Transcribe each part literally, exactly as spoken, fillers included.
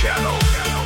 Channel.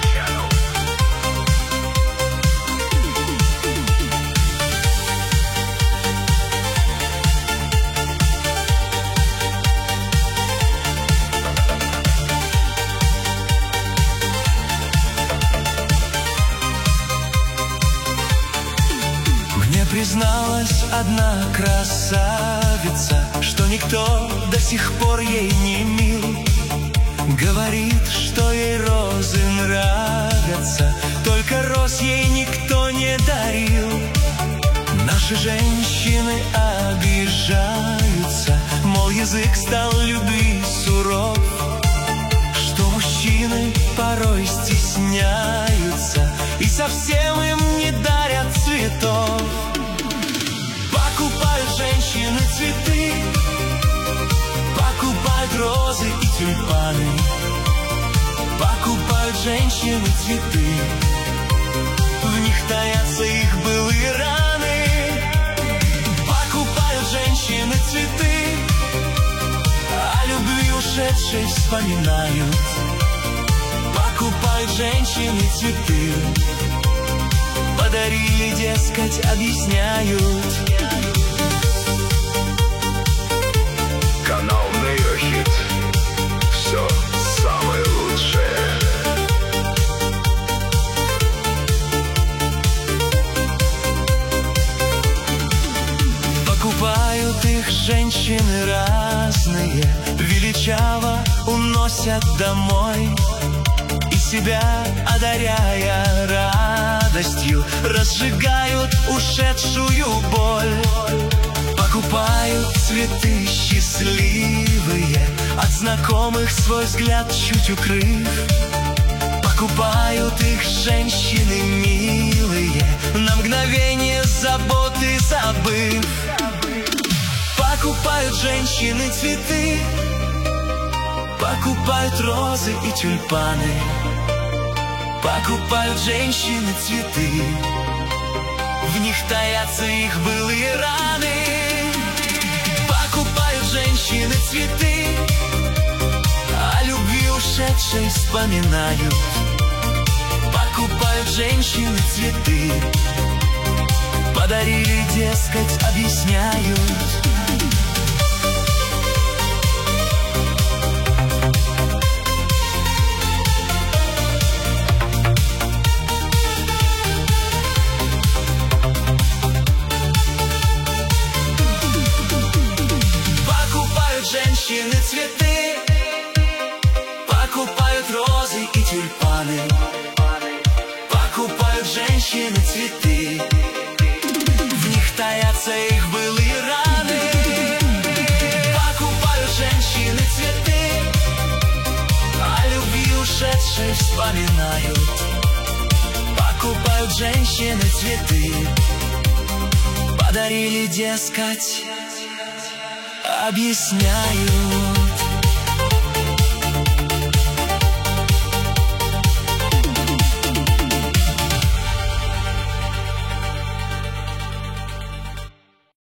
Призналась одна красавица, что никто до сих пор ей не мил. Говорит, что ей розы нравятся, только роз ей никто не дарил. Наши женщины обижаются, мол, язык стал любви суров, что мужчины порой стесняются и совсем им не дарят цветов. Покупают женщины цветы, покупают розы и тюльпаны. Покупают женщины цветы, в них таятся их былые раны. Покупают женщины цветы, о любви ушедшей вспоминают. Покупают женщины цветы, подарили, дескать, объясняют. Канал Нейрохит. Все самое лучшее. Покупают их женщины разные, величаво уносят домой, и себя одаряя радостью разжигают ушедшую боль. Покупают цветы счастливые, от знакомых свой взгляд чуть укрыв. Покупают их женщины милые, на мгновение заботы забыв. Покупают женщины цветы, покупают розы и тюльпаны. Покупают женщины цветы, в них таятся их былые раны. Покупают женщины цветы, о любви ушедшей вспоминают. Покупают женщины цветы, подарили, дескать, объясняют. Женщины цветы, покупают розы и тюльпаны. Покупают женщины цветы, в них таятся их былые раны. Покупают женщины цветы, о любви ушедшей вспоминают. Покупают женщины цветы, подарили, дескать, объясняю.